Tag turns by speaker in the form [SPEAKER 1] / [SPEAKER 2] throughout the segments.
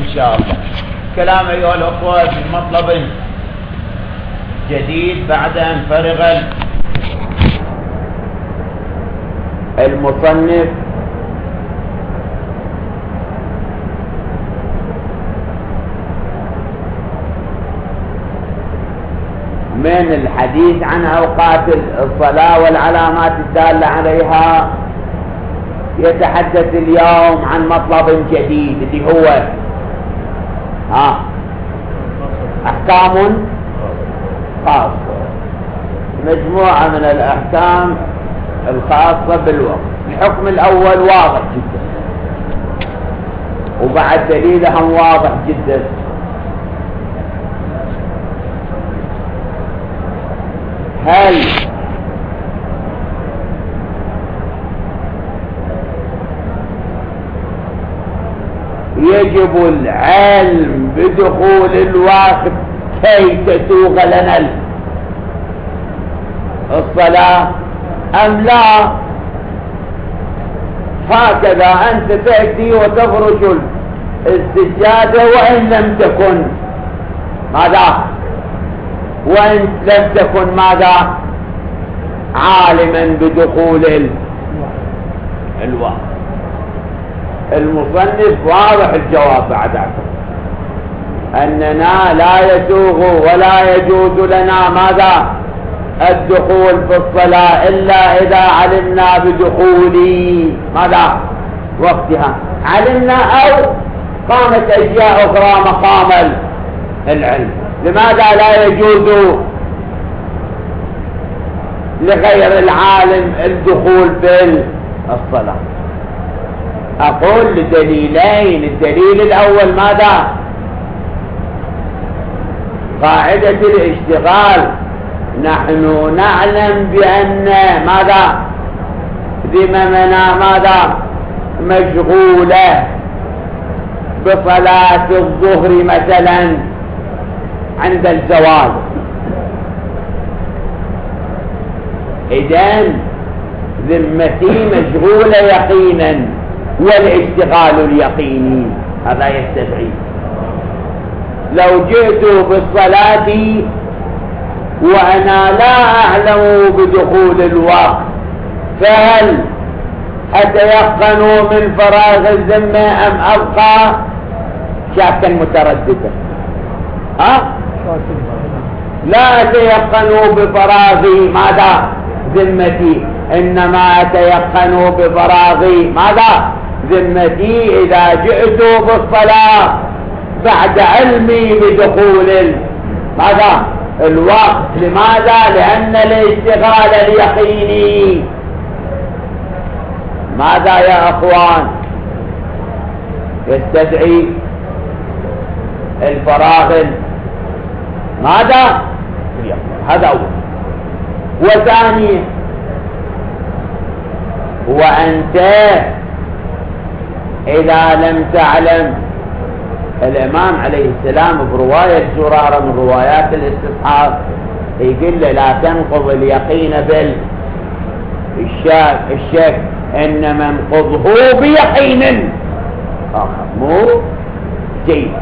[SPEAKER 1] إن شاء الله. كلام أيها الأخوة في مطلب جديد بعد أن فرغ المصنف من الحديث عن أوقات الصلاة والعلامات الدالة عليها. يتحدث اليوم عن مطلب جديد اللي هو أحكام خاصة، مجموعة من الأحكام الخاصة بالوقت. الحكم الأول واضح جدا وبعد دليلهم واضح جدا. هل يجب العلم بدخول الوقت كي تسوغ لنا الصلاة أم لا؟ هكذا أنت تأتي وتفرش السجادة وإن لم تكن ماذا؟ وإن لم تكن ماذا؟ عالما بدخول الوقت. المصنف واضح الجواب بعد أننا لا يسوغ ولا يجوز لنا ماذا؟ الدخول في الصلاة إلا إذا علمنا بدخول ماذا؟ وقتها. علمنا أو قامت أشياء أخرى مقام العلم. لماذا لا يجوز لغير العالم الدخول في الصلاة؟ أقول لدليلين. الدليل الأول ماذا؟ قاعدة الاشتغال. نحن نعلم بأن ماذا؟ ذممنا ماذا؟ مشغولة بصلاة الظهر مثلا عند الزوال. إذن ذمتي مشغولة يقينا، والاشتغال اليقيني هذا يستدعي لو جئت بالصلاة وأنا لا أعلم بدخول الوقت فهل أتيقن من فراغ الذمة أم أبقى شاكا مترددا؟ لا أتيقن بفراغ ماذا؟ ذمتي، إنما أتيقن بفراغ ماذا؟ ذمتي إذا جئت بالصلاة بعد علمي بدخول ماذا؟ الوقت. لماذا؟ لأن الاشتغال اليقيني ماذا يا أخوان؟ يستدعي الفراغ ماذا؟ هذا أول. وثانيا وأنت إذا لم تعلم. الإمام عليه السلام برواية زرارة من روايات الاستصحاب يقول له لا تنقض اليقين بالشك، إنما انقضه بيقين آخر. مو جيد.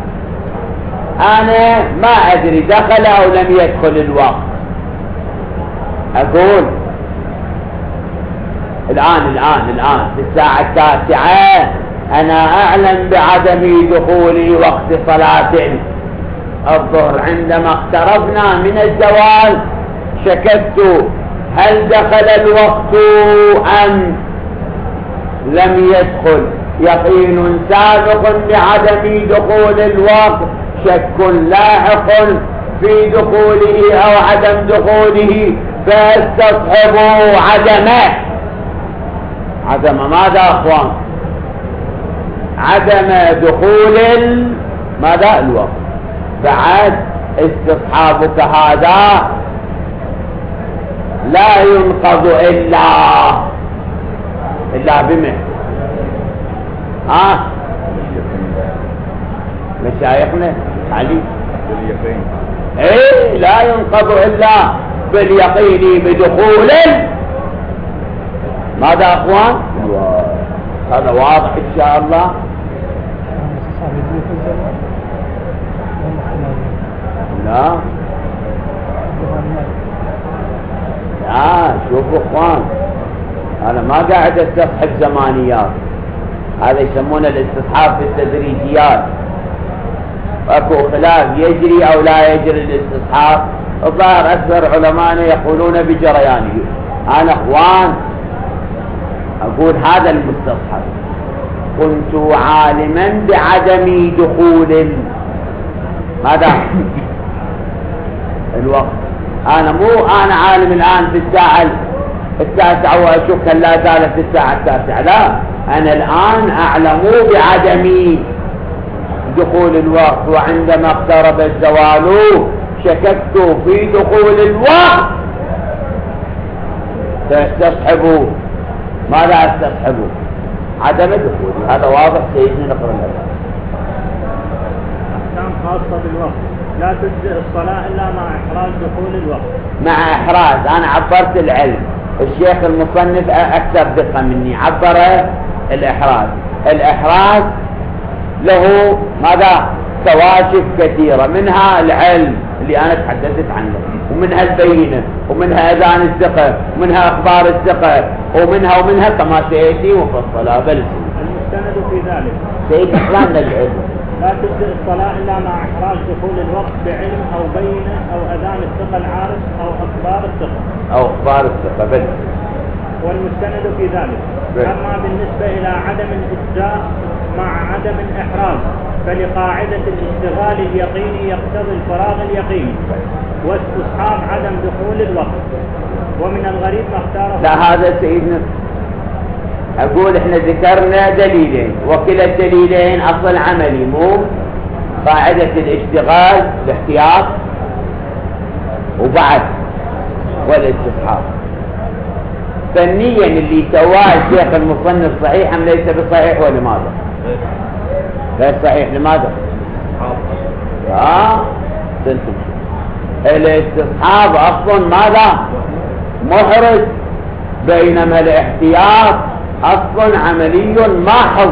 [SPEAKER 1] أنا ما أدري دخل أو لم يدخل الوقت. أقول الآن في الساعة 9 أنا أعلم بعدم دخول وقت صلاة الظهر. عندما اقتربنا من الزوال شككت هل دخل الوقت أم لم يدخل. يقين سابق بعدم دخول الوقت، شك لاحق في دخوله أو عدم دخوله، فاستصحبوا عدم ماذا أخوان؟ عدم دخول ماذا؟ الوقت. بعد استصحابك هذا لا ينقض إلا بمن؟ مشايخنا علي لا ينقض إلا باليقين بدخول ماذا أخوان؟ هذا واضح إن شاء الله. لا لا، شوفوا اخوان، انا ما قاعد استصحب زمانيات، هذا يسمونه الاستصحاب في التدريجيات. اكو خلاف يجري او لا يجري الاستصحاب، الظاهر اكثر علماءنا يقولون بجريانه. انا اخوان اقول هذا المستصحب، كنت عالما بعدم دخول ماذا الوقت. انا عالم الان في الساعة 9 واشك لا زالت الساعة 9، لا، انا الان اعلم بعدم دخول الوقت، وعندما اقترب الزوال شككت في دخول الوقت فاستصحبوا. ماذا استصحبوا؟ عدم دخول. هذا واضح سيدنا، نقرأ لك
[SPEAKER 2] أحكام خاصة بالوقت. لا تجزئ الصلاة إلا مع إحراز دخول الوقت.
[SPEAKER 1] مع إحراز، أنا عبرت العلم، الشيخ المصنف أكثر دقة مني، عبر الإحراز. الإحراز له ماذا؟ كواشف كثيرة، منها العلم اللي أنا تحدثت عنه، ومنها البينة، ومنها أذان الثقة، ومنها أخبار الثقة، ومنها كما سيأتي وفصلها. بل
[SPEAKER 2] المستند في ذلك
[SPEAKER 1] سيد إحراز العلم.
[SPEAKER 2] لا تجزئ الصلاة إلا مع إحراز دخول الوقت بعلم أو بينة أو أذان الثقة العارف أو أخبار الثقة.
[SPEAKER 1] أو أخبار الثقة. بل
[SPEAKER 2] والمستند في ذلك. أما بالنسبة إلى عدم الإجزاء مع عدم الإحراز فلقاعدة الاشتغال اليقيني يقتضي الفراغ اليقيني واستصحاب عدم دخول الوقت. ومن الغريب ما اختاره.
[SPEAKER 1] لا، هذا سيدنا أقول إحنا ذكرنا دليلين، وكلا الدليلين أصل عملي، مو قاعدة الاشتغال الاحتياط وبعد والاستصحاب. فنيا اللي سواه الشيخ المصنف صحيح أم ليس بصحيح؟ ولماذا غير صحيح؟ لماذا؟ سنتم الاستصحاب أصلا ماذا؟ محرز، بينما الاحتياط أصل عملي محض.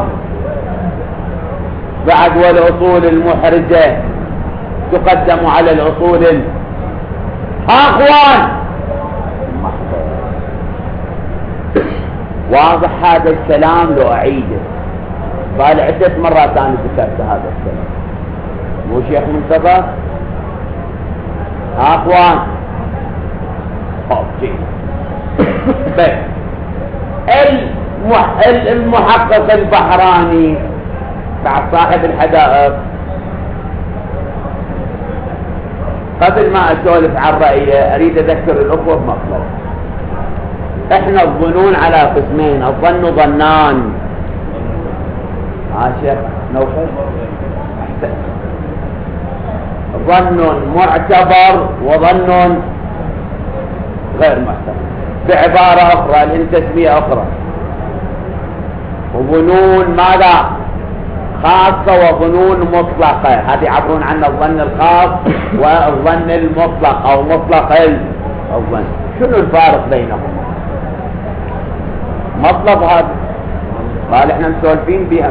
[SPEAKER 1] بعد والأصول المحرزة تقدم على الأصول الأخوان. واضح هذا الكلام؟ لو أعيده قال عدة مرات أنا ذكرت هذا الكلام، مو شيخ منتظر؟ أخوان المحقق البحراني بعد صاحب الحدائق، قبل ما أسولف عن رأيه أريد أذكر الأخوة بمطلب. إحنا الظنون على قسمين، الظن ظنان. شيخ نوفل أحسن. ظن معتبر وظن غير معتبر، بعبارة أخرى لأن تسمية أخرى. وظنون ماذا؟ خاصة وظنون مطلقة، هذه يعبرون عن الظن الخاص والظن المطلق أو مطلق الظن. شنو الفارق بينهما؟ مطلب هذا قال احنا مسولفين بها.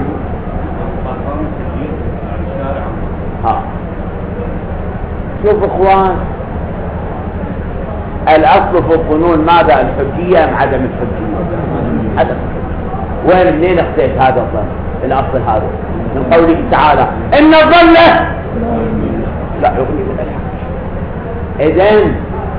[SPEAKER 1] شوف اخوان، الاصل في الظنون ماذا؟ الحجية ام عدم الحجية؟ عدم. وين منين اختيت هذا الظن؟ الاصل هذا من قوله تعالى ان الظن لا يغني من الحق. اذن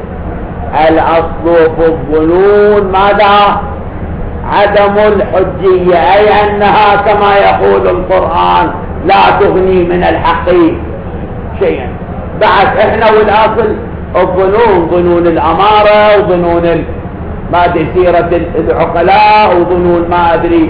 [SPEAKER 1] الاصل في الظنون ماذا؟ عدم الحجية، اي انها كما يقول القرآن لا تغني من الحق شيئا. بعد احنا والاصل الظنون، ظنون الامارة وظنون ما ادري سيرة العقلاء وظنون ما ادري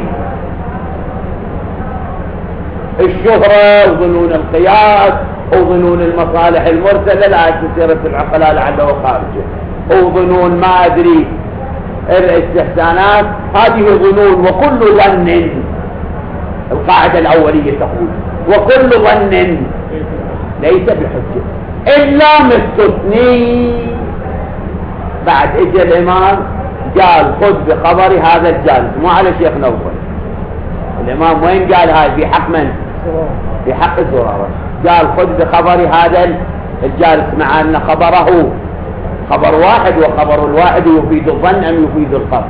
[SPEAKER 1] الشهرة وظنون القياس وظنون المصالح المرسلة لا سيرة العقلاء لعله خارجه، وظنون ما ادري الاستحسانات. هذه ظنون، وكل ظن، القاعدة الأولية تقول وكل ظن ليس بحجة إلا مستثني. بعد اجى الإمام قال خذ بخبر هذا الجالس، مو على شيخ نوفل. الإمام وين قال هاي؟ في حق من؟ في حق الزرارة. قال خذ بخبر هذا الجالس مع أن خبره خبر واحد، وخبر الواحد يفيد الظن أم يفيد القطع.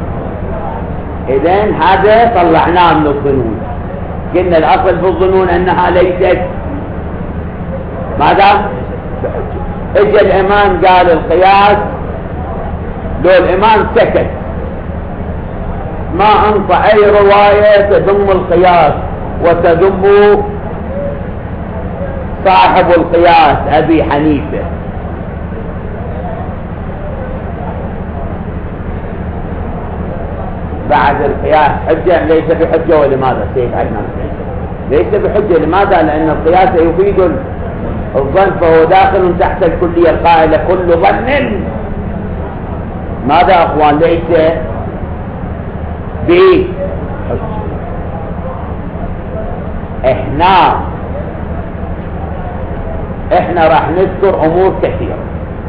[SPEAKER 1] إذن هذا طلعناه من الظنون. قلنا الأصل في الظنون أنها ليست ماذا؟ اجى الإمام قال القياس، لو الإمام سكت ما أنطى أي رواية تذم القياس وتذم صاحب القياس أبي حنيفة. بعد القياس حجة ليس بحجة، ولماذا سيد عدنان؟ ليس بحجة. لماذا؟ لأن القياس يفيد الظن، فهو داخل تحت الكلية القائلة كل ظن ماذا أخوان؟ ليس بحجة. احنا راح نذكر امور كثيرة.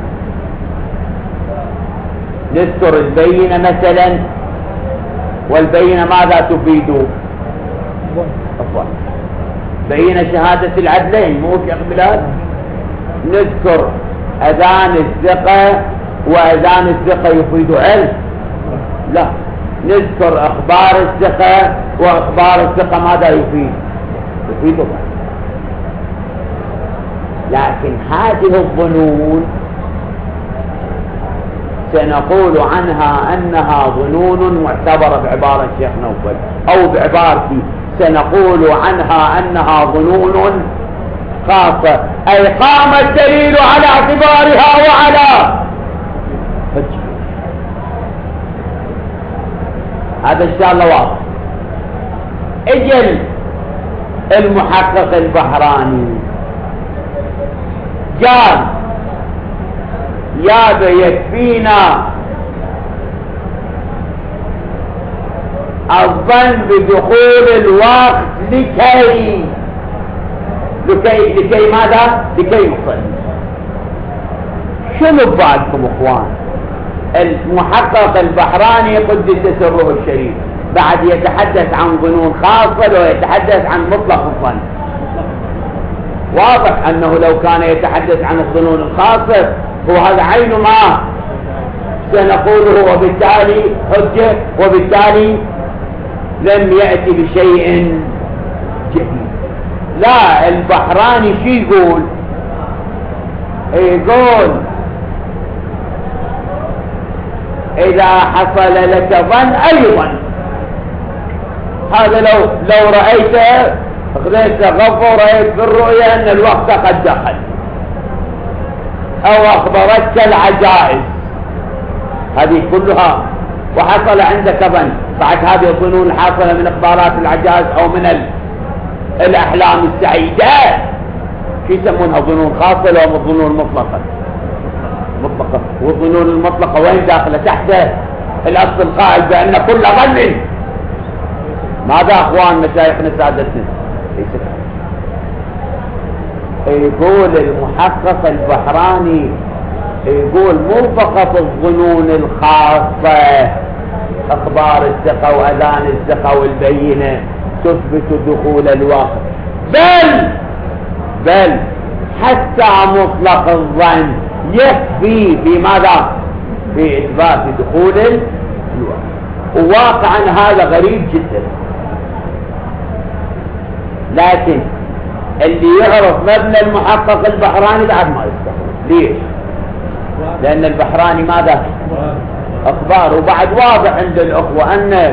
[SPEAKER 1] نذكر البينة مثلا، والبينة ماذا تفيد؟ الظن. بينة شهادة العدلين مو في بلاد. نذكر اذان الثقة، واذان الثقة يفيد علم؟ لا. نذكر اخبار الثقة، واخبار الثقة ماذا يفيد؟ يفيد الظن. لكن هذه الظنون سنقول عنها أنها ظنون معتبرة بعبارة الشيخ نوفل، أو بعبارتي سنقول عنها أنها ظنون خاصة، أي قام الدليل على اعتبارها وعلى حجة. هذا إن شاء الله واضح. اجل المحقق البحراني قال يا يكفينا الظن بدخول الوقت لكي ماذا؟ لكي نصلي. شنو ببالكم اخوان؟ المحقق البحراني قدس سره الشريف بعد يتحدث عن ظنون خاصة ويتحدث عن مطلق الظن. واضح أنه لو كان يتحدث عن الظنون الخاصة هو هذا عين ما سنقوله، وبالتالي حجة، وبالتالي لم يأتي بشيء جديد. لا، البحراني شو يقول؟ يقول إذا حصل لك ظن أي ظن، هذا لو رأيته أخذت غفو ورأيت في الرؤية أن الوقت قد دخل، أو أخبرتك العجائز، هذه كلها وحصل عندك ظن. بعد هذه الظنون الحاصلة من إخبارات العجائز أو من الأحلام السعيدة شو يسمونها؟ ظنون خاصة لو الظنون مطلقة. والظنون المطلقة وين داخلة؟ تحت الأصل القائل بأن كل ظن ماذا أخوان مشايخنا سادتنا؟ يقول المحقق البحراني، يقول مو فقط الظنون الخاصة أخبار الثقة وأذان الثقة والبينة تثبت دخول الوقت، بل حتى مطلق الظن يكفي بماذا؟ بإثبات دخول الوقت. وواقعا هذا غريب جدا، لكن اللي يعرف مبنى المحقق البحراني بعد ما يستخدم. ليش؟ لأن البحراني ماذا؟ أخبار. وبعد واضح عند الأخوة أن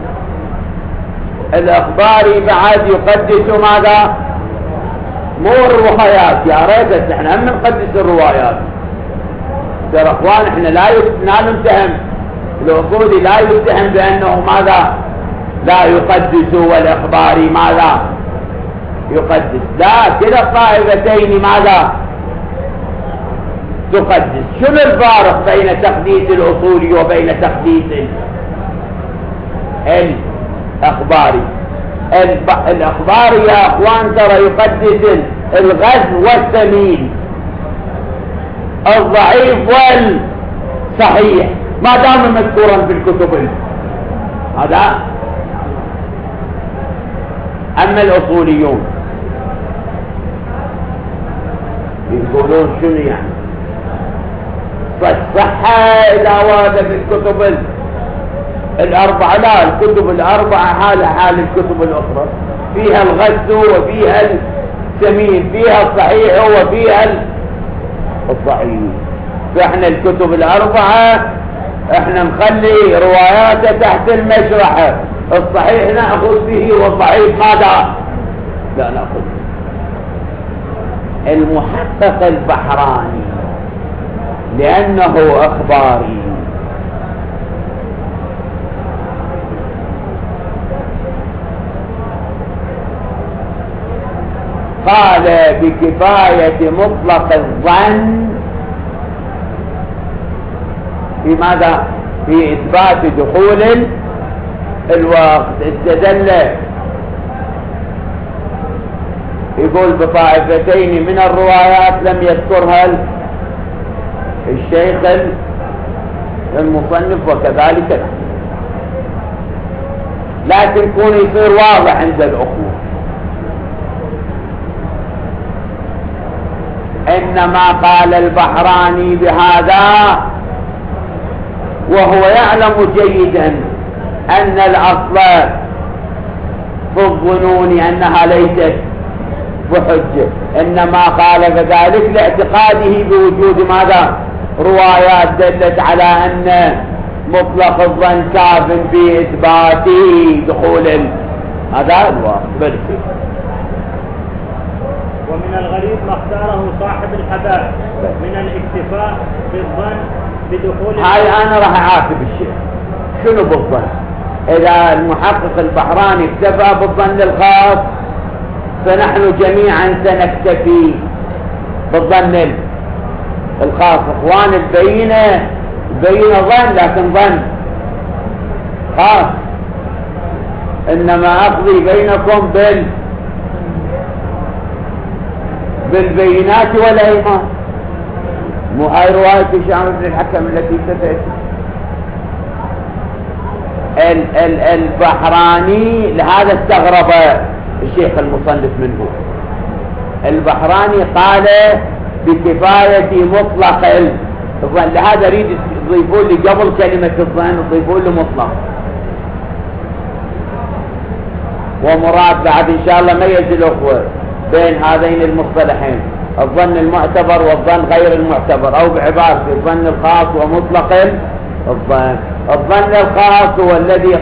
[SPEAKER 1] الأخباري بعد يقدس ماذا؟ مو الروايات. يا ريت احنا هم نقدس الروايات. ترى اخوان احنا لا نتهم الأصولي، لا يتهم بأنه ماذا؟ لا يقدس، والإخباري ماذا؟ يقدس. لا، كلا الطائفتين ماذا؟ تقدس. شنو الفارق بين تقديس الأصولي وبين تقديس الأخباري؟ الأخباري يا أخوان ترى يقدس الغث والثمين، الضعيف والصحيح، ما دام مذكورا في الكتب. هذا أما الأصوليون يقولون شنو يعني صحة إذا ورد في الكتب الأربعة، لا، الكتب الأربعة حال الكتب الأخرى، فيها الغث وفيها السمين، فيها الصحيح وفيها الضعيف. فإحنا الكتب الأربعة إحنا نخلي رواياته تحت المشرحة، الصحيح نأخذ به والضعيف ماذا؟ لا نأخذ به. المحقق البحراني لأنه أخباري قال بكفاية مطلق الظن في ماذا؟ في إثبات دخول الوقت. استدل يقول بطائفتين من الروايات لم يذكرها الشيخ المصنف وكذلك، لكن يكون يصير واضح عند الأخوة. إنما قال البحراني بهذا وهو يعلم جيدا أن الأصل في الظنون أنها ليست بحجة، إنما قال ذلك لاعتقاده بوجود ماذا؟ روايات دلت على أن مطلق الظن كاف في إثبات دخول هذا الوقت.
[SPEAKER 2] ومن الغريب ما اختاره صاحب الحبائب من الاكتفاء بالظن بدخول.
[SPEAKER 1] هاي أنا راح أعاتب الشيخ. شنو بالظن؟ إذا المحقق البحراني اكتفى بالظن الخاص فنحن جميعا سنكتفي بالظن الخاص. اخوان البينة ظن، لكن ظن خاص، انما اقضي بينكم بالبينات والايمان. مو هاي رواية هشام بن الحكم التي ستأتي. البحراني لهذا استغرب الشيخ المصنف منه. البحراني قال بكفاية مطلق الظن، لهذا يريد يضيفون لي قبل كلمة الظن يضيفون له مطلق. ومراد بعد إن شاء الله ميز الأخوة بين هذين المصطلحين، الظن المعتبر والظن غير المعتبر، أو بعبارة الظن الخاص ومطلق الظن. الظن الخاص هو الذي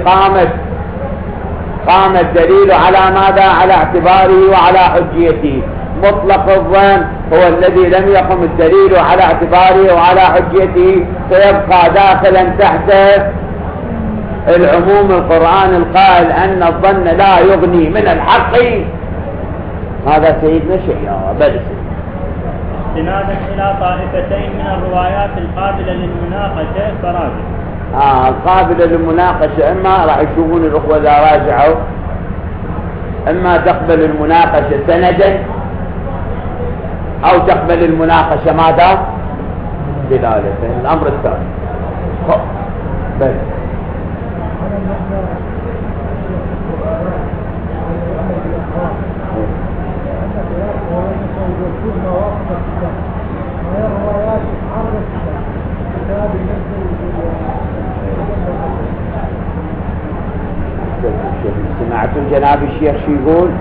[SPEAKER 1] قام الدليل على ماذا؟ على اعتباره وعلى حجيته. مطلق الظن هو الذي لم يقم الدليل على اعتباره وعلى حجيته، فيبقى داخلا تحت العموم القرآن القائل أن الظن لا يغني من الحق. هذا سيدنا شيئا بل
[SPEAKER 2] استنادا إلى طائفتين من الروايات القابلة للمناقشة فراجع.
[SPEAKER 1] القابلة للمناقشة إما راح يشوفون الأخوة إذا راجعوا، إما تقبل المناقشة سندا أو تقبل المناقشة ماذا؟ دلالة. الأمر الثاني بس سمعتوا جناب الشيخ شو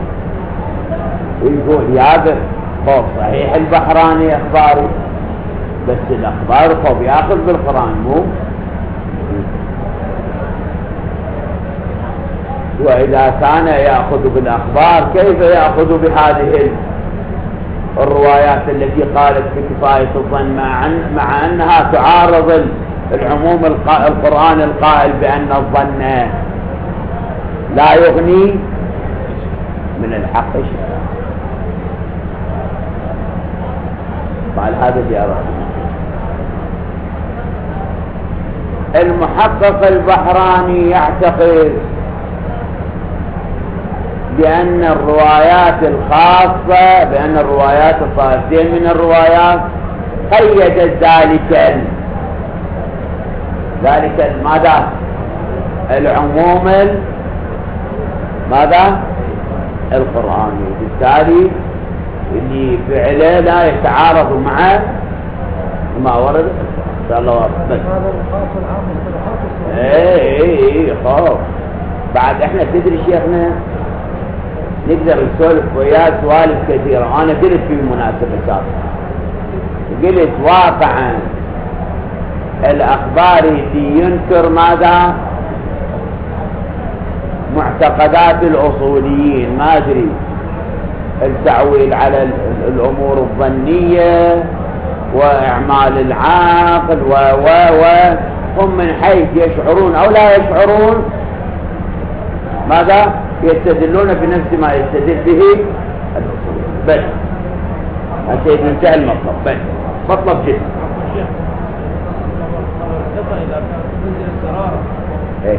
[SPEAKER 1] يقول هذا هو صحيح البحراني اخباري، بس الاخبار هو بياخذ بالقرآن مو. واذا كان ياخذ بالاخبار كيف ياخذ بهذه الروايات التي قالت بكفاية الظن مع انها تعارض العموم القرآن القائل بان الظن لا يغني من الحق شيئا. قال هذا جاره. المحقق البحراني يعتقد بأن الروايات الخاصة، بأن الروايات الطائفتين من الروايات قيدت ذلك ماذا؟ العموم ماذا؟ القرآني، بالتالي اللي فعله لا يتعارض مع ما ورد إن شاء الله واضح.
[SPEAKER 3] هذا الخاص العام والصدقات
[SPEAKER 1] ايه خلاص. بعد احنا تدري شيخنا نقدر نسولف وياه سوالف كثيرة. انا قلت في مناسبة سابقة، قلت واقعا الاخباري اللي ينكر ماذا؟ معتقدات الاصوليين، ما ادري التعويل على الامور الظنية واعمال العقل هم من حيث يشعرون او لا يشعرون ماذا؟ يستدلون بنفس ما يستدل به الاصول. بس سيد انتهى المطلب. بس مطلب جدا. ايه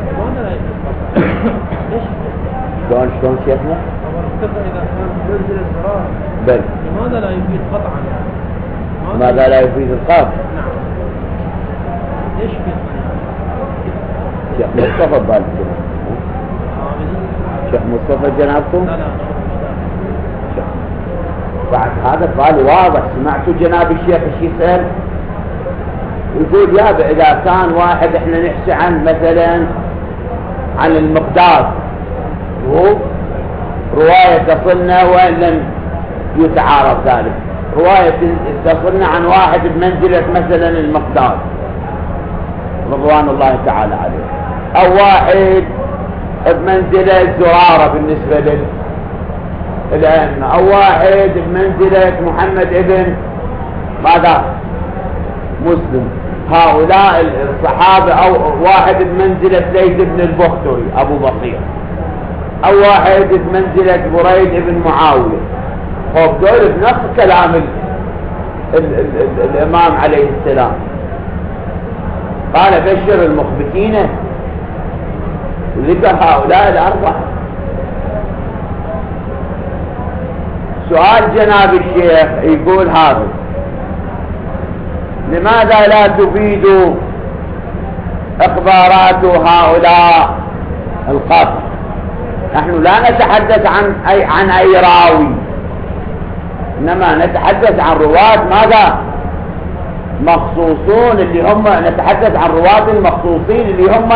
[SPEAKER 1] شلون شيخنا؟
[SPEAKER 3] إذا كان منزل الزرار
[SPEAKER 1] بل
[SPEAKER 3] لماذا لا يفيد قطعا؟
[SPEAKER 1] ماذا لا يفيد القاف؟
[SPEAKER 3] نعم. ليش يفيد؟
[SPEAKER 1] شيخ مصطفى بالك شيخ مصطفى جنابكم؟
[SPEAKER 3] لا
[SPEAKER 1] بعد هذا بالي واضح. سمعتوا جناب الشيخ ايش يسأل؟ يقول يا إذا كان واحد احنا نحكي عن مثلا عن المقدار، هو رواية تصلنا وإن لم يتعارض ذلك، رواية تصلنا عن واحد بمنزلة مثلا المقدار رضوان الله تعالى عليه، أو واحد بمنزلة زرارة بالنسبة للأئمة، أو واحد بمنزلة محمد ابن ماذا؟ مسلم. هؤلاء الصحابة، أو واحد بمنزلة ليث بن البختري أبو بصير، أو واحد بمنزلة بريد بن معاوية. خب دول بنفس كلام الإمام عليه السلام، قال بشر المخبتين، ذكر هؤلاء الأربعة. سؤال جناب الشيخ يقول هذا: لماذا لا تفيد إخبارات هؤلاء القاطع؟ نحن لا نتحدث عن أي راوي، إنما نتحدث عن رواة ماذا؟ مخصوصون، اللي هم نتحدث عن رواة المخصوصين اللي هم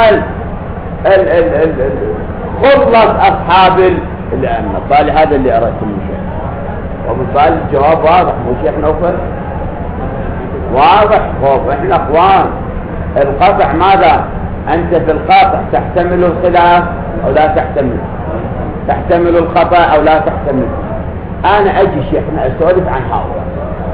[SPEAKER 1] خلص أصحاب الأئمة. قال هذا اللي أردت من شيء، وبالتالي الجواب واضح. مو شيخ نوفل واضح؟ خوف احنا اخوان. القطع ماذا؟ انت في القطع تحتمل الخلاف او لا تحتمل، تحتمل الخطأ او لا تحتمل. انا اجي شيخنا اسولف عن هؤلاء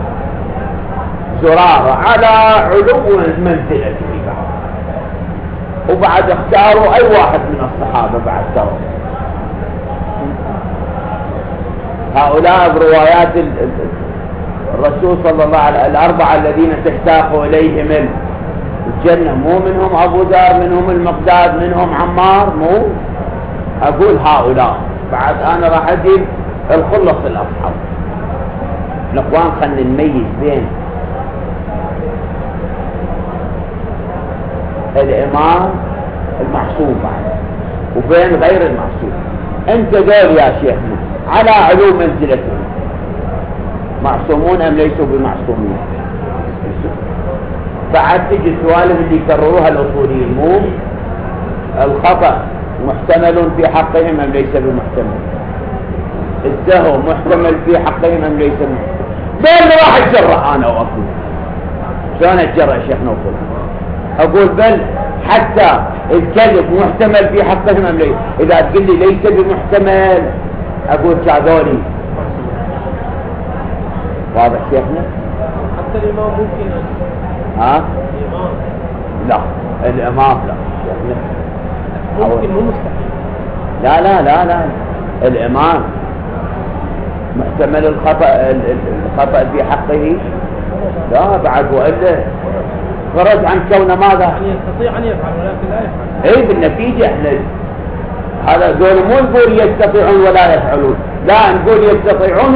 [SPEAKER 1] زرارة على علو المنزلة في بعض، وبعد اختاروا اي واحد من الصحابة بعد ترى هؤلاء بروايات الرسول صلى الله عليه وسلم الأربعة الذين تشتاق إليهم الجنة. مو منهم أبو ذر، منهم المقداد، منهم عمار، مو أقول هؤلاء. بعد أنا راح أجيب الخلص الأصحاب. الأخوان خلنا نميز بين الإمام المعصوم بعد وبين غير المعصوم. أنت قول يا شيخنا على علو منزلتهم، معصومون أم ليسوا بمعصومين؟ بعد تجي السوالف اللي يكرروها الأصوليين، مو الخطأ محتمل في حقهم أم ليس بمحتمل؟ السهو محتمل في حقهم أم ليس بمحتمل؟ بل راح أتجرأ أنا وأقول شلون أتجرأ يا شيخ نوفل؟ أقول بل حتى الكذب محتمل في حقهم أم ليس. إذا تقول لي ليس بمحتمل أقول كذولي. واضح شيخنا؟
[SPEAKER 3] حتى الإمام ممكن
[SPEAKER 1] ها؟
[SPEAKER 3] الإمام
[SPEAKER 1] لا، الإمام لا شيخنا.
[SPEAKER 3] ممكن، مو مستحيل.
[SPEAKER 1] لا لا لا لا، الإمام محتمل الخطأ في حقه؟ لا بعد، وإلا خرج عن كونه ماذا؟
[SPEAKER 3] يعني يستطيع أن يفعل ولكن لا يفعل.
[SPEAKER 1] ايه بالنتيجة احنا هذا دول مو نقول يستطيعون ولا يفعلون، لا نقول يستطيعون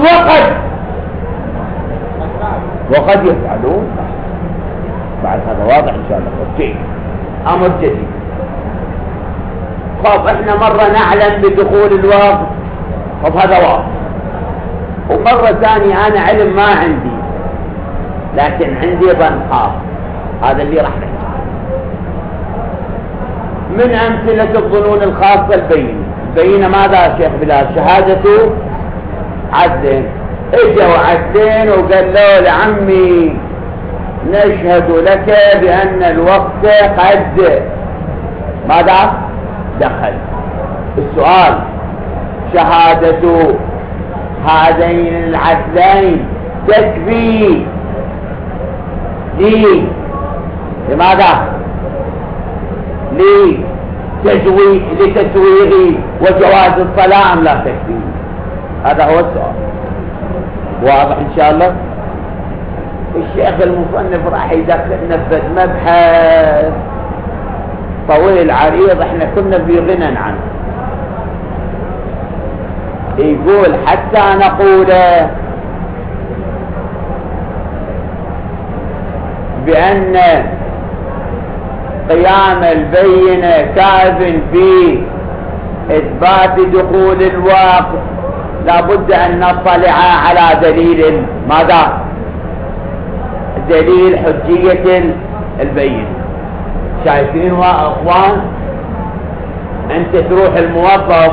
[SPEAKER 1] وقد يفعلون. بعد هذا واضح ان شاء الله. اوكي، امر جديد. خب احنا مرة نعلم بدخول الوقت طب هذا واضح. ومرة ثانية أنا علم ما عندي، لكن عندي ظن خاص، هذا اللي راح نحكي. من أمثلة الظنون الخاصة البينة ماذا يا شيخ بلال؟ شهادة عدلين. اجوا عدلين وقالوا لعمي نشهد لك بأن الوقت قد ماذا دخل. السؤال: شهادة هذين العدلين تكفي لماذا؟ لتسويغ وجواز الصلاة أم لا تكفي؟ هذا هو السؤال. واضح إن شاء الله؟ الشيخ المصنف راح يدخلنا في مبحث طويل عريض احنا كنا في غنى عنه. يقول: حتى نقول بأن قيام البينة كاف في إثبات دخول الوقت لابد أن نطلع على دليل ماذا؟ دليل حجية البينة. شايفين اخوان؟ انت تروح الموظف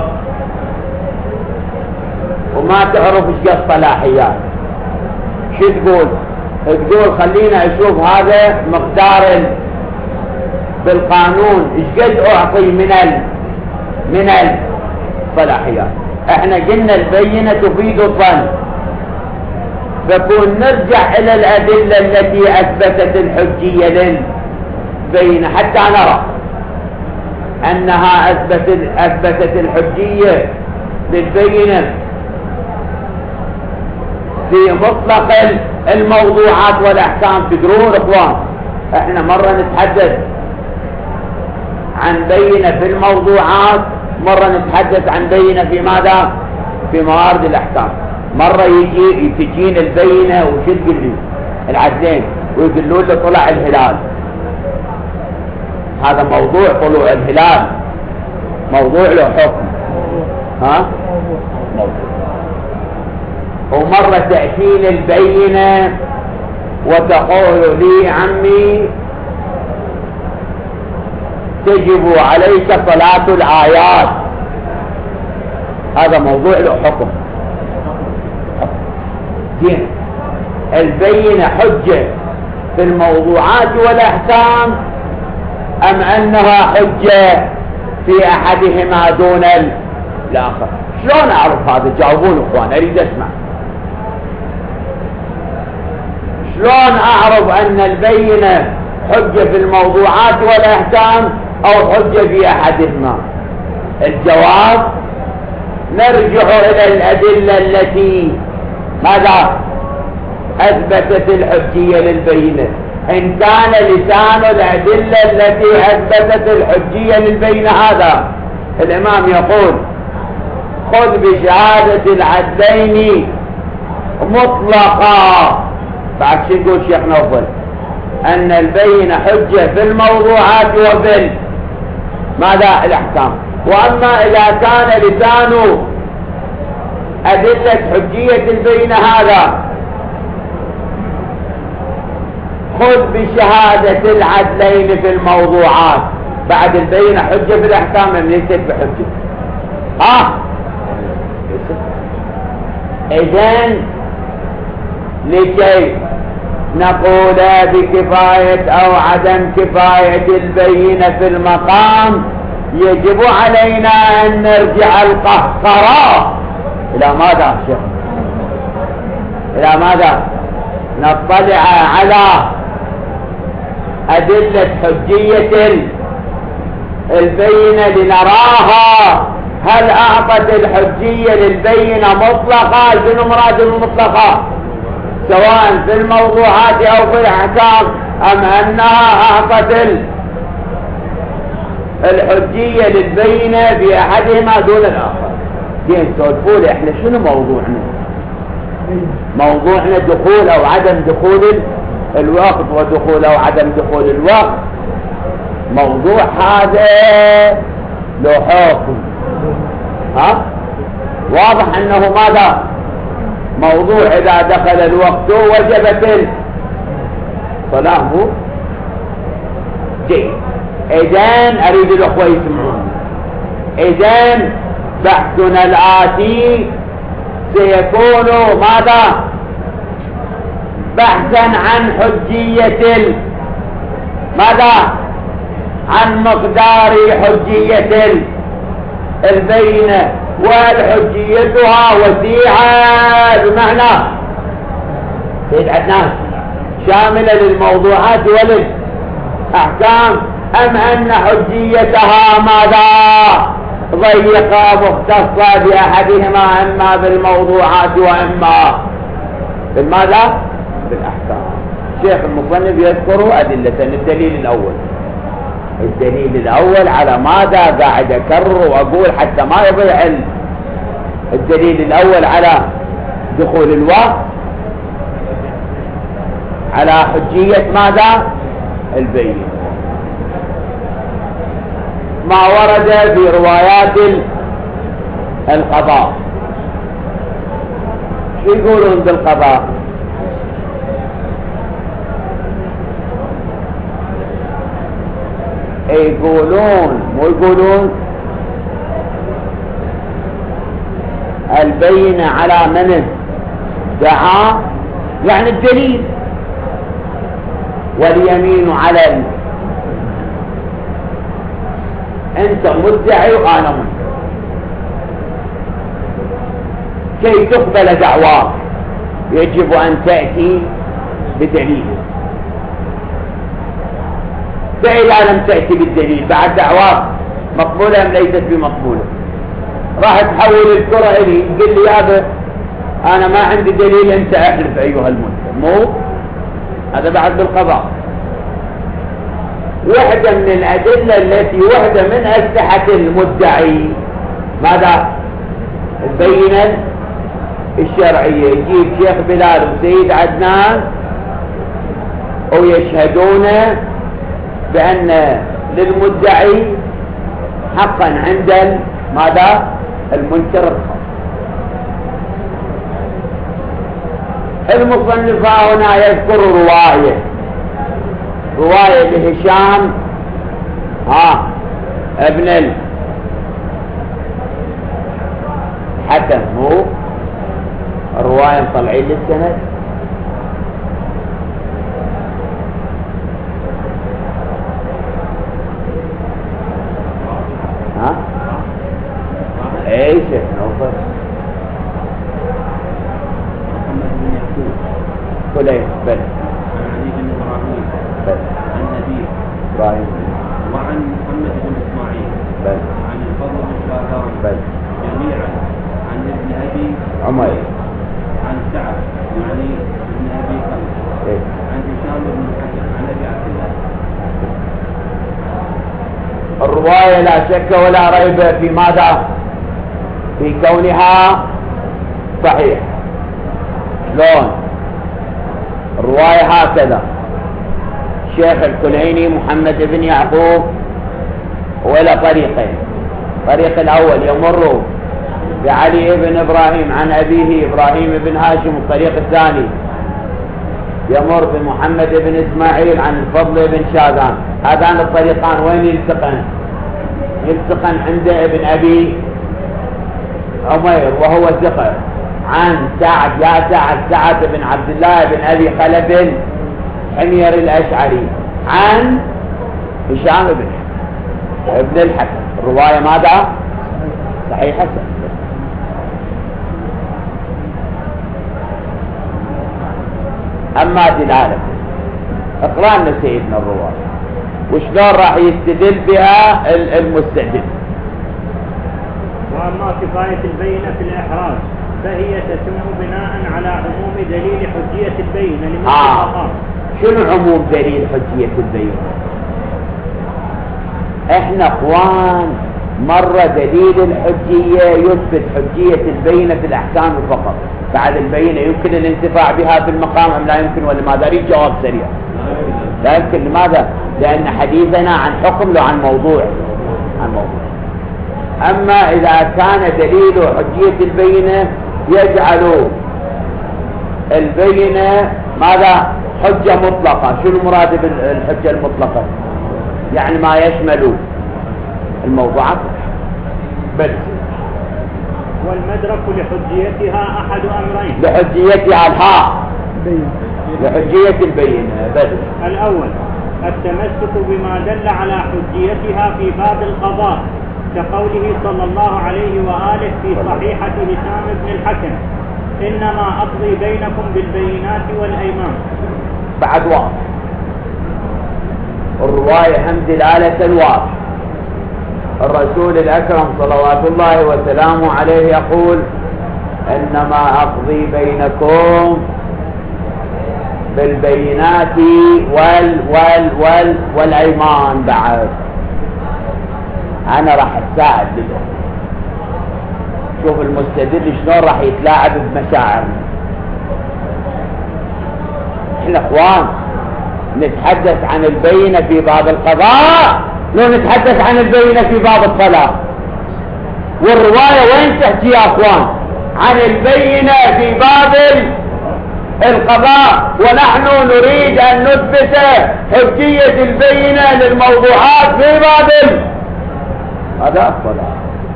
[SPEAKER 1] وما تعرف ايش قد صلاحيات، شو تقول؟ تقول خلينا اشوف هذا مقدار بالقانون ايش قد اعطي من الصلاحيات. احنا قلنا البينة تفيد الظن، فكون نرجع الى الادلة التي اثبتت الحجية للبينة حتى نرى انها اثبتت الحجية للبينة في مطلق الموضوعات والاحكام. تدرون اخوان احنا مرة نتحدث عن بينة في الموضوعات، مرة نتحدث عن بينة في ماذا؟ في موارد الاحكام. مرة تجين البينة وشو تقول لي؟ العدلين ويقولون له طلع الهلال، هذا موضوع طلوع الهلال موضوع له حكم، ها؟ موضوع. ومرة تأتين البينة وتقول لي عمي تجب عليك صلاة الآيات، هذا موضوع له حكم. زين، البينة حجة في الموضوعات والأحكام أم أنها حجة في أحدهما دون الآخر؟ شلون أعرف هذا؟ جاوبون أخوان، أريد أسمع. شلون أعرف أن البينة حجة في الموضوعات والأحكام أو حجة في أحدهما؟ الجواب: نرجع إلى الأدلة التي ماذا؟ أثبتت الحجية للبينة. إن كان لسان الأدلة التي أثبتت الحجية للبينة هذا الإمام يقول: خذ بشهادة العدلين مطلقا. بعد شو يقول شيخ نوفل؟ أن البينة حجة في الموضوعات وفي ماذا؟ الأحكام. وأما إذا كان لسان أدلة حجية البينة هذا خذ بشهادة العدلين في الموضوعات، بعد البينة حجة في الأحكام ليست بحجة. إذن لكي نقول بكفاية أو عدم كفاية البينة في المقام يجب علينا أن نرجع القهقرة إلى ماذا شيخ؟ إلى ماذا؟ نطلع على أدلة حجية البينة لنراها هل أعطت الحجية للبينة مطلقة؟ شنو مراد المطلقة؟ سواء في الموضوعات أو في الأحكام، أم أنها أعطت الحجية للبينة في أحدهما دون الآخر؟ زين، سولفوا احنا شنو موضوعنا؟ موضوعنا دخول أو عدم دخول الوقت، ودخول أو عدم دخول الوقت. موضوع هذا له حكم، واضح أنه ماذا موضوع إذا دخل الوقت وجبت الصلاة. جيد. إذن أريد الأخوة يسمعون. إذن بحثنا الآتي سيكون ماذا؟ بحثا عن حجية ماذا؟ عن مقدار حجية البينة، والحجيتها وسيعة بمعنى سيد عدنان شاملة للموضوعات وللأحكام، أم أن حجيتها ماذا؟ ضيقة مختصة بأحدهما، إما بالموضوعات وإما بالماذا؟ بالأحكام. الشيخ المصنف يذكر أدلة. الدليل الأول على ماذا قاعد أكرر وأقول حتى ما يضيع الدليل الأول على دخول الوقت، على حجية ماذا؟ البين. ما ورد في روايات القضاء. شو يقولون بالقضاء؟ مو يقولون البينة على من ادعى، يعني الدليل، واليمين على انت مدعي وانا مدعي، كي تقبل دعواك يجب ان تأتي بدليل. فإذا لم تأتي بالدليل بعد دعواك مقبولة أم ليست بمقبولة؟ راح تحول الكرة إلي قل لي يابا أنا ما عندي دليل، أنت أحلف أيها المدعي. مو هذا بعد بالقضاء. وحدة من الأدلة التي وحدة من أسلحة المدعي ماذا؟ البينة الشرعية. يجيب شيخ بلال وسيد عدنان ويشهدون بأن للمدعي حقا عند ماذا؟ المنكر الخاص. المصنف هنا يذكر رواية لهشام ابن الحكم. مو الرواية مطلعين للسند. ايش نوفر
[SPEAKER 4] محمد بن يعقوب
[SPEAKER 1] كلين بل
[SPEAKER 4] عن علي بن ابراهيم
[SPEAKER 1] بل
[SPEAKER 4] عن نبيه
[SPEAKER 1] ابراهيم
[SPEAKER 4] وعن محمد بن اسماعيل
[SPEAKER 1] بل
[SPEAKER 4] عن الفضل بن شاذان
[SPEAKER 1] بل
[SPEAKER 4] جميعا عن ابن ابي
[SPEAKER 1] عمير
[SPEAKER 4] عن سعد يعني ابن ابي خلف عن هشام بن الحكم عن ابي عبد الله.
[SPEAKER 1] الرواية لا شك ولا ريب في ماذا؟ في كونها صحيح. شلون؟ الرواية هكذا: الشيخ الكليني محمد بن يعقوب ولا طريقين. الطريق الأول يمر بعلي بن إبراهيم عن أبيه إبراهيم بن هاشم، الطريق الثاني يمر بمحمد بن إسماعيل عن الفضل بن شاذان. هذان الطريقان وين يلتقن؟ يلتقن عند ابن أبي عمير وهو ثقة عن سعد يا سعد بن عبد الله بن أبي خلف حمير الأشعري عن هشام بن ابن الحكم. الرواية ماذا؟ صحيحة. أما دلالة اقرأ لنا سيدنا الرواية وشلون راح يستدل بها المستدل.
[SPEAKER 2] وأما كفاية البينة في الإحراز فهي تتم بناء على عموم دليل حجية البينة لمثل الآخر.
[SPEAKER 1] شنو عموم دليل حجية البينة؟ احنا اخوان مرة دليل الحجية يثبت حجية البينة في الأحكام فقط، بعد البينة يمكن الانتفاع بها في المقام أم لا يمكن؟ ولا ماذا؟ أريد جواب سريع. لا يمكن. لماذا؟ لأن حديثنا عن حكم لو عن موضوع. أما إذا كان دليل حجية البينة يجعل البينة ماذا؟ حجة مطلقة. شو المراد بالحجة المطلقة؟ يعني ما يشمل الموضوعات بس.
[SPEAKER 2] والمدرك لحجيتها أحد أمرين.
[SPEAKER 1] لحجيتها الحاء لحجية البينة بس.
[SPEAKER 2] الأول التمسك بما دل على حجيتها في باب القضاء كقوله صلى الله عليه وآله في صحيحة هشام بن الحكم: إنما أقضي بينكم بالبينات والأيمان.
[SPEAKER 1] بعد واضح الرواية هم دلالة الواضح. الرسول الأكرم صلوات الله وسلامه عليه يقول: إنما أقضي بينكم بالبينات والأيمان. بعد أنا راح أتساعد له. شوف المستدل شلون راح يتلاعب بمشاعرنا. احنا اخوان نتحدث عن البينة في باب القضاء، لو نتحدث عن البينة في باب الصلاة. والرواية وين تحكي يا اخوان؟ عن البينة في باب القضاء، ونحن نريد ان نثبت حجية البينة للموضوعات في باب هذا الصلاة.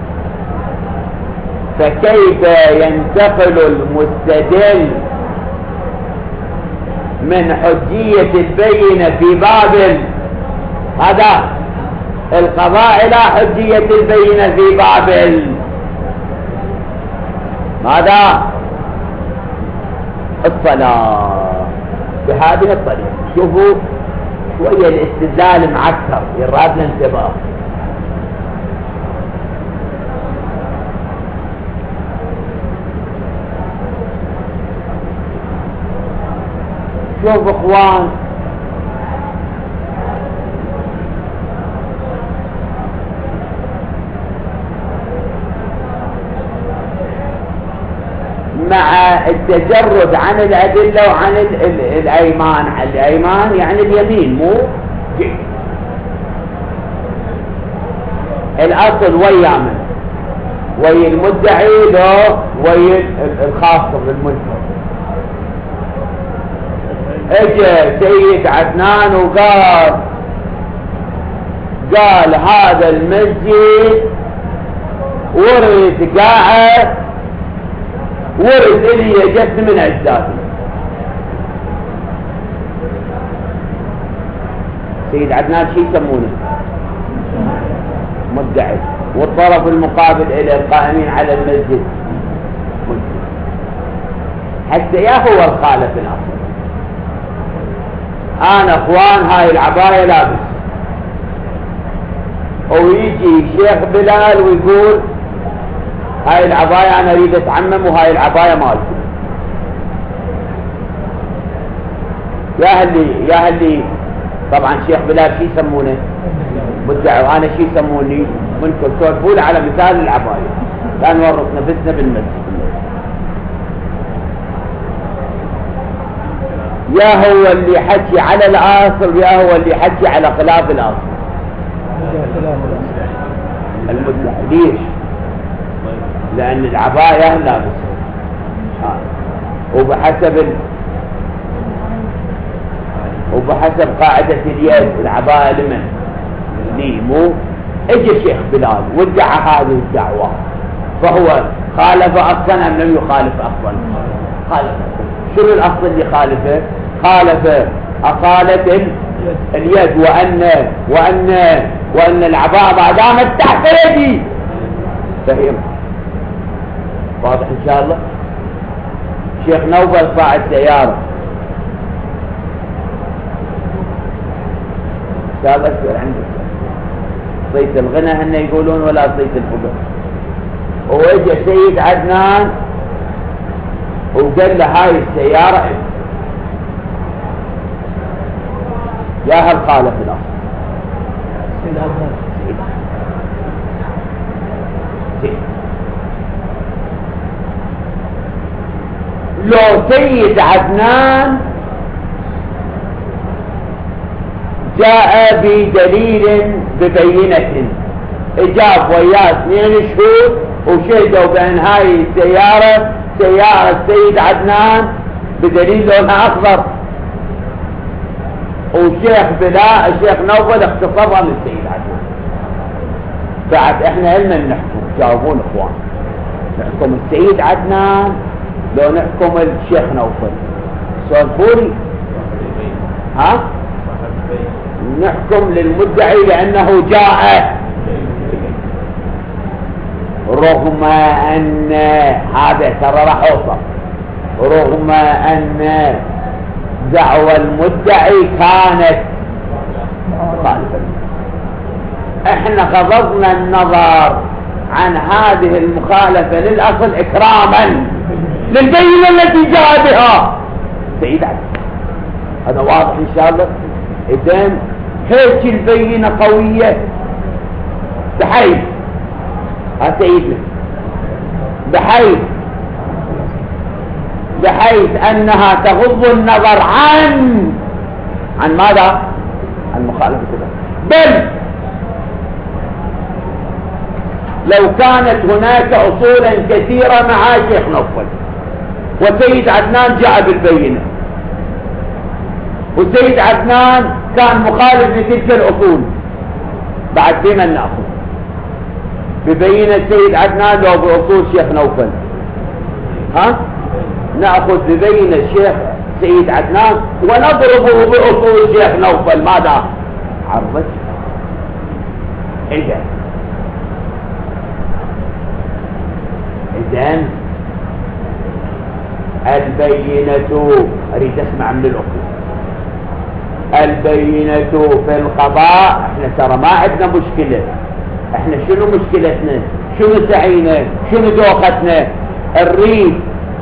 [SPEAKER 1] فكيف ينتقل المستدل من حجية البينة في باب هذا القضاء إلى حجية البينة في باب ماذا؟ الصلاة بهذه الطريقة. شوفوا شوية الاستدلال معكر، يراد الانتباه. شوف اخوان، مع التجرد عن الأدلة وعن الأيمان. الأيمان يعني اليمين، مو الأصل ويا من؟ ويا المدعي له ويا الخاص بالمنكر. اجى سيد عدنان قال هذا المسجد ورث قاعد ورث إلي جد من أجدادي. سيد عدنان شي يسمونه؟ مدعي. والطرف المقابل إلى القائمين على المسجد مدعي. حتى يا هو الخالف الأصل. أنا أخوان هاي العباية لابس، ويجي شيخ بلال ويقول هاي العباية أنا أريد أتعمم وهاي العباية مالتي. يا هلي طبعا شيخ بلال شي يسمونه؟ مدعي. وأنا شي يسموني؟ منكر. سولفوا على مثال العباية، لا نورط نفسنا بالمسجد. يا هو اللي حكي على الأصل يا هو اللي حكي على خلاف الأصل. المدعي. ليش؟ لأن العباية لابس وبحسب قاعدة اليد العباية لمن؟ لي. مو اجى شيخ بلال وادعى هذه الدعوة، فهو خالف أصلا أم لم يخالف أصلا؟ خالف. شنو الأصل اللي خالفه؟ خالف أصالة اليد، وأن العباءة ما دامت تحت يدي. فهم؟ واضح إن شاء الله؟ شيخ نوبل صاعد سيارة، سابق عندك صيت الغنى هن يقولون ولا صيت الفقر. وإجا سيد عدنان وقال له هاي السيارة يا هل خالف الأصل؟ سيد عدنان. لو سيد عدنان جاء بدليل ببينة اجاب وياه 2 شهود وشهدوا بان هاي السيارة سيارة سيد عدنان بدليل لونها اخضر، والشيخ بلا الشيخ نوفل اختصرها من سيد عدنان. بعد احنا لنا نحكم، جاوبون اخوان، نحكم السيد عدنان لو نحكم الشيخ نوفل؟ سولفوري. ها؟ نحكم للمدعي لانه جاء، رغم ان هذا ترى راح اوصل، رغم ان دعوى المدعي كانت مخالفة. احنا غضضنا النظر عن هذه المخالفة للاصل اكراما للبينة التي جاء بها سيد عدنان. هذا واضح ان شاء الله. اذن هيك البينة قوية بحيث سيدنا بحيث انها تغض النظر عن ماذا؟ عن مخالفة الله. بل لو كانت هناك اصولا كثيرة مع شيخ نوفل وسيد عدنان جاء بالبينة، وسيد عدنان كان مخالف لتلك الاصول، بعد بمن ناخذ؟ ببينة سيد عدنان لو باصول شيخ نوفل؟ ها؟ ناخذ ببينة الشيخ سيد عدنان ونضربه باصول الشيخ نوفل. ماذا؟ عرضت. إذن البينة، اريد اسمع من الاخوة، البينة في القضاء احنا ترى ما عندنا مشكلة. احنا شنو مشكلتنا؟ شنو سعينا؟ شنو دوختنا؟ نريد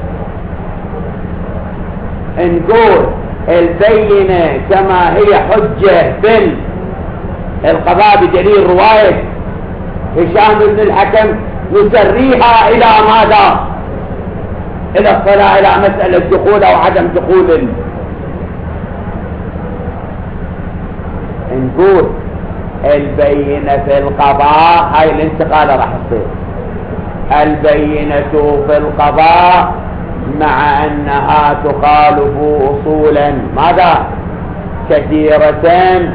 [SPEAKER 1] نقول البينة كما هي حجة في القضاء بدليل رواية هشام بن الحكم، نسريها الى ماذا؟ الى الصلاة، الى مسألة دخول او عدم دخول. نقول البينة في القضاء، هاي الانتقال راح تصير البينة في القضاء مع انها تخالف اصولا ماذا؟ كثيرة،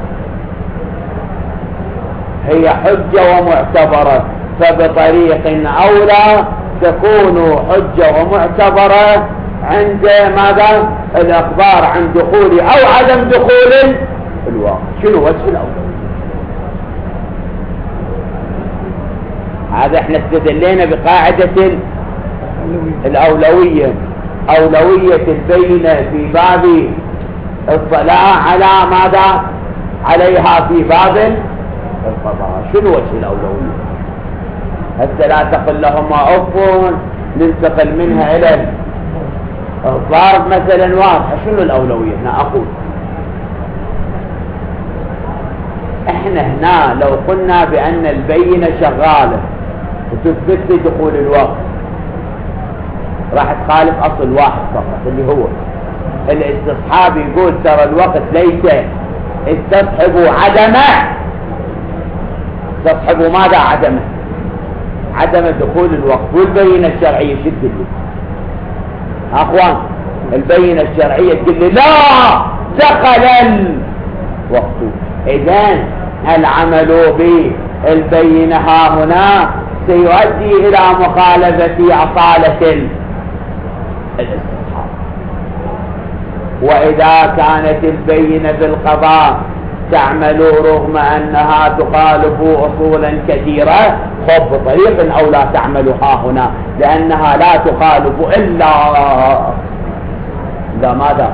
[SPEAKER 1] هي حجة ومعتبرة، فبطريق اولى تكون حجة ومعتبرة عند ماذا؟ الاخبار عن دخول او عدم دخول الواقع. شنو وجه الاولى؟ هذا احنا استدلينا بقاعدة الاولوية، اولوية البينة في باب الصلاة على ماذا؟ عليها في باب القضاء. شنو وجه الاولوية؟ حتى لا تقل لهما اف ننتقل منها الى الضرب مثلا واضحة. شنو الاولوية هنا؟ اقول احنا هنا لو قلنا بان البينة شغالة وتثبت دخول الوقت، راح تخالف اصل واحد فقط اللي هو الاستصحاب. يقول ترى الوقت ليس استصحبوا عدمه، استصحبوا ماذا؟ عدمه، عدم دخول الوقت. والبينة الشرعية شو تدل؟ اخوان البينة الشرعية تقول لا دخل الوقت. اذن العمل بالبينة ها هنا سيؤدي الى مخالفة اصالة الاستصحاب. واذا كانت البينة بالقضاء تعمل رغم انها تخالف اصولا كثيرة، خب بطريق او لا تعمل ها هنا لانها لا تخالف الا ماذا؟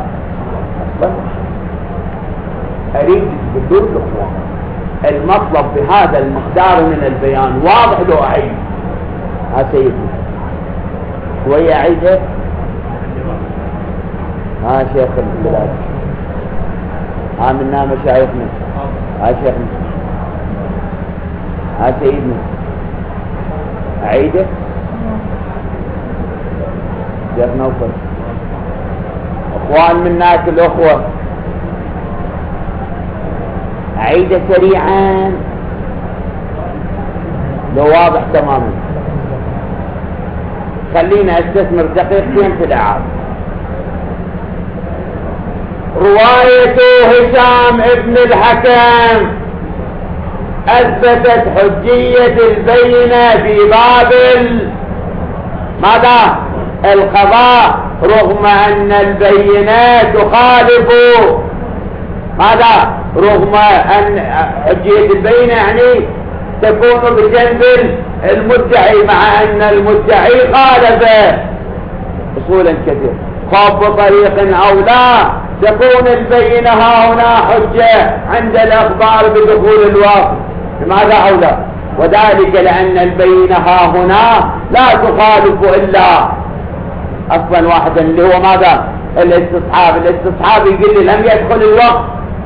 [SPEAKER 1] اريد بدون الاخوان المطلب بهذا المقدار من البيان واضح لو اعيد. ها سيدي شوية اعيدها. ها شيخ البلاد، ها منا مشايخنا، ها شيخنا، ها سيدنا اعيده. شيخ نوفل، اخوان منك الاخوة اعيده سريعا. لو واضح تماما. خلينا استثمر دقيقتين في الإعادة. رواية هشام ابن الحكم أثبتت حجية البينة في باب ماذا؟ القضاء، رغم أن البينة تخالف ماذا؟ رغم أن حجية البينة يعني تكون بجنب المدعي، مع أن المدعي خالف أصولا كثير. خاف بطريق أو لا تكون البينة هنا حجة عند الأخبار بدخول الوقت. لماذا أو لا؟ وذلك لأن البينة هنا لا تخالف إلا أصلا واحدا اللي هو ماذا؟ الاستصحاب. الاستصحاب يقول لي لم يدخل الوقت،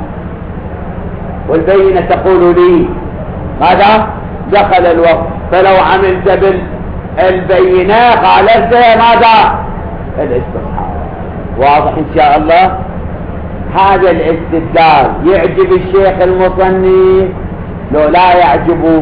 [SPEAKER 1] والبينة تقول لي ماذا؟ دخل الوقت. فلو عملت بالبينة خالفت ماذا؟ الاستصحاب. واضح إن شاء الله؟ هذا الاستدلال يعجب الشيخ المصنف لو لا يعجب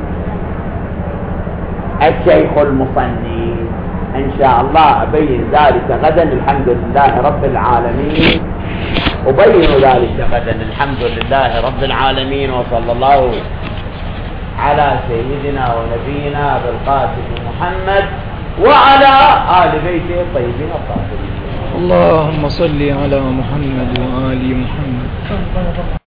[SPEAKER 1] الشيخ المصنف. إن شاء الله أبين ذلك غدا. الحمد لله رب العالمين. أبين ذلك غدا. الحمد لله رب العالمين. وصلى الله على سيدنا ونبينا بالقاسم محمد وعلى آل بيته الطيبين الطاهرين.
[SPEAKER 5] اللهم صل على محمد وآل محمد.